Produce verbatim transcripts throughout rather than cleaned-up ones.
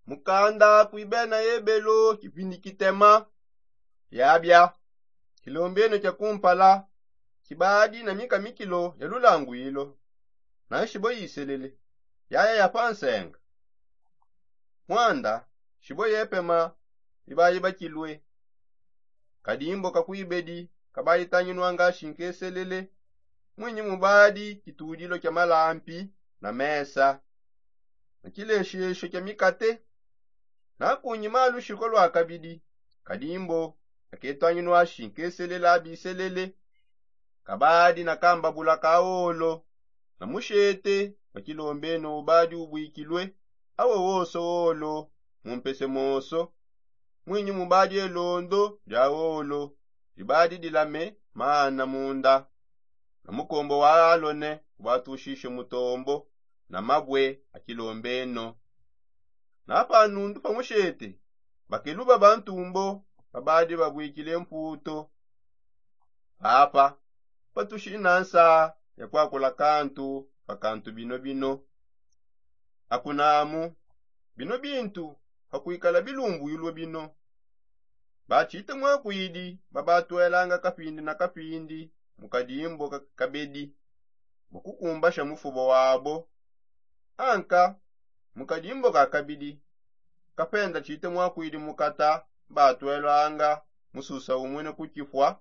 mukanda kuibena yebelo kipindi kitema yabya kilombeno kya kumpala kibadi na mika mikilo ya lulangu ilo na shibo yiselele yaya yapansenga mwanda shibo yepema ibayi bakilwe kadimbo kakuibedi kabayi tanyinwanga shinkeselele mwinyi mubadi kitudilo kya malampi na mesa na kileshesho kya mikate na kunyimalu shiko lwa kabidi kadimbo aketwanyinwa shinkeselele abiselele kabadi na kamba bula kaolo na mushete wakilombeno ubadi ubwikilwe awo woso wolo mumpese moso mwinyi mubadi elondo jaolo ibadi dilame maana munda na mukombo wa alone watushishe mutombo na mabwe akilombeno na hapa nundu pa mushete bakeluba bantumbo babadi babwikile mputo hapa patushinansa ya kwakula kantu pakantu bino bino akunamu bino bintu hakuikala bilumbu yulwe bino bachite mwakwidi babatwelanga kapindi na kapindi mukadimbo kabedi mukukumbasha mufubo wabo anka mukadimbo kakabidi kapenda chite mwakwidi mukata batwelanga mususa umwene kukifwa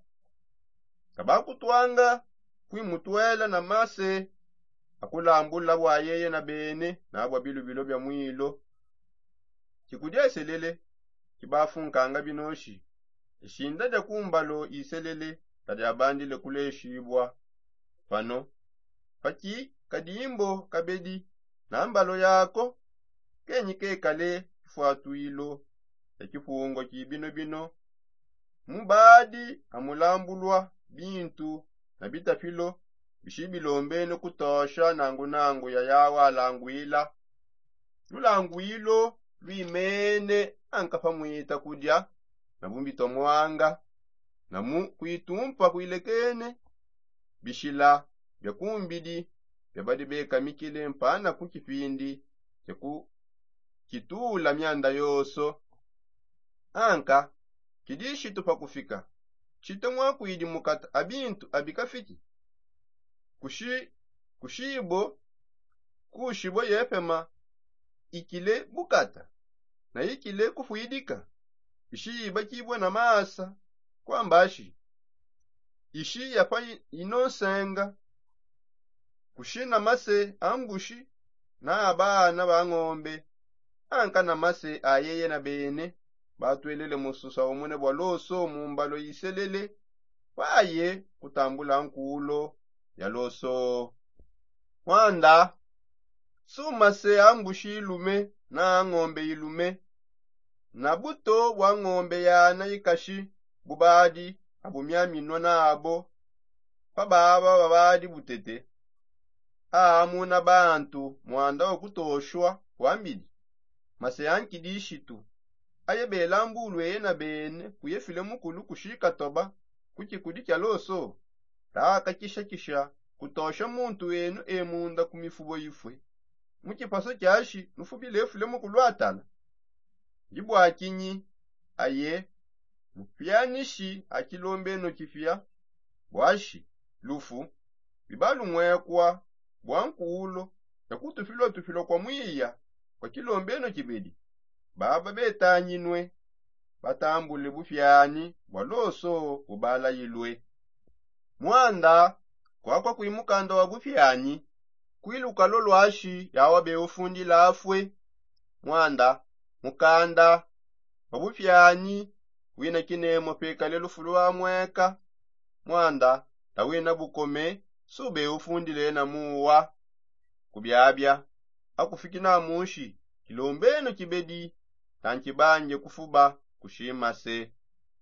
kabakutwanga kwimutwela na mase akulambula bwayeye na bene nabwa bilubilo bya mwilo kikudya iselele kibafunkanga binoshi ishinda ja kumbalo iselele tadya bandile kuleshibwa pano paki kadimbo kabedi na mbalo yako kenyi kekale kifuatuilo ekifungo kibino bino mubadi amulambulwa bintu na bitafilo bishibilombeno kutosha nangu nangu ya yawa langwila lulanguilo lwimene ankafa mwita kudya na bumbito mwanga na mu kuitumpa kuilekene bishila byakumbidi byabadi beka mikile mpana kukipindi kyeku kitula myanda yoso anka kidishi tupa kufika chite mwakwidi mukata abintu abikafiki kushi kushibo kushibo yepema ikile bukata na ikile kufuidika ishiba kibwe na masa kwambashi ishi yapa inosenga kushina mase ambushi na abana ba ng'ombe anka na mase ayeye na bene batwelele mususa umune bwa loso mumbalo yiselele baye kutambula nkulo ya loso wanda sumase ambushi ilume na ng'ombe ilume na buto bwa ng'ombe yana ikashi bubadi abumyaminwa nabo pababa babadi butete amuna bantu mwanda okutoshwa wambidi mase yankidishitu ayebela mbulwe na bene kuyefile mukulu kushika toba kukikudi kya loso taka kisha kisha kutosha muntu wenu emunda kumifubo yifwe mukipaso kyashi nufubile efule mukulu atala jibwa kinyi aye mupyanishi akilombeno kifya bwashi lufu bibalu mwekwa bwankulo yakutufilo tufilo kwa mwiya kwa kilombeno kibedi baba betanyinwe batambule bufyani bwaloso kubala yilwe mwanda kwakwa kuimukanda wa bufyani kwiluka lolwashi yawa beufundi lafwe mwanda mukanda wa bufyani wina kinemo pekale lufulu wa mweka mwanda tawina bukome sube ufundile na muwa kubyabya akufikina mushi kilombeno kibedi tankibanje kufuba kushimase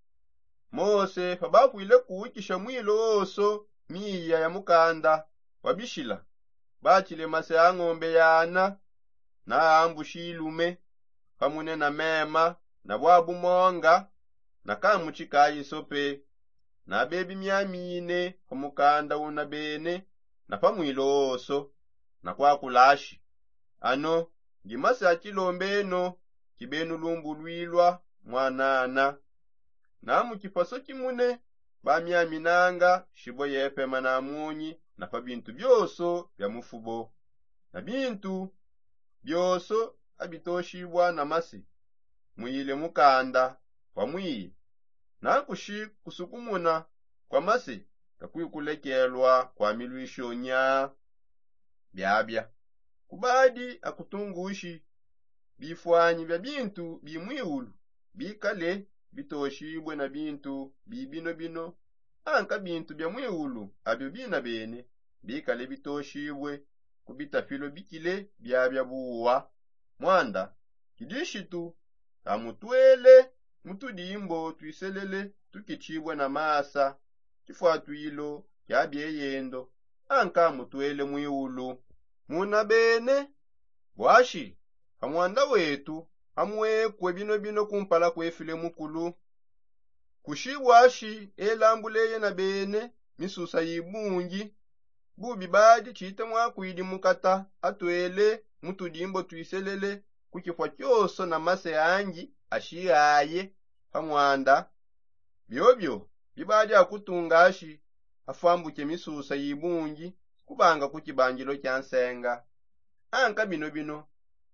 mose fabaku ile kuwikisha mwilo oso miya ya mukanda wabishila bachile mase ya ng'ombe yana na ambushi ilume pamune na mema na bwabu monga na kamuchikayi sope na bebi myamine kumukanda una bene na pamwilo oso na kwa kulashi ano ngimase akilombeno kibenu lumbulwilwa mwanana. Na mukifaso kimune bamyaminanga shibo yepema na munyi na pa bintu byoso bya mufubo. Na bintu byoso abitoshibwa na masi muyile mukanda wa mwiyi. Na kushi kusukumuna kwa masi kakuikulekelwa kwa milwisho nya byabya. Kubadi akutungushi bifwanyi bya bintu bimwiulu bikale bitoshibwe na bintu bibino bino. Anka bintu bya mwiulu abyo bina bene bikale bitoshibwe kubitafilo bikile byabya buwa. Mwanda kidishitu tamutwele mutudimbo twiselele tukichibwe na masa kifuatuilo kyabyeyendo. Anka mutwele mwiulu muna bene bwashi kamwanda wetu amwekwe bino bino kumpala kwefile mukulu. Kushi bwashi elambuleye na bene misusa yibungi bubi badi chite mwakwidi mukata atwele mutudimbo twiselele kukifwa kyoso na mase anji ashiaye kamwanda byobyo bibadi akutungashi afambuke misusa yibungi kubanga kukibanjilo kyansenga. Anka bino bino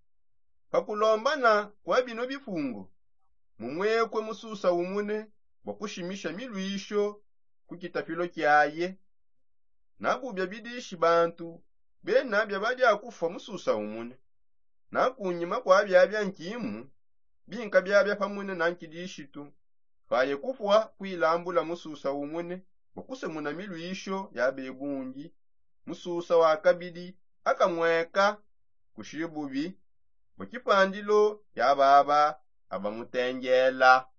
pakulombana kwa bino bifungo mumwekwe mususa umune wakushimisha milwisho kukitafilo kyaye. Nabubya bidishi bantu bena byabadi akufa mususa umune. Na kunyima kwa byabya nkimu binka byabya pamune na nkidishitu kaye kufwa kwilambula mususa umune wakusemuna milwisho yabegungi. Mususa wakabidi akamweka kushibubi mukipandilo yababa abamutengela.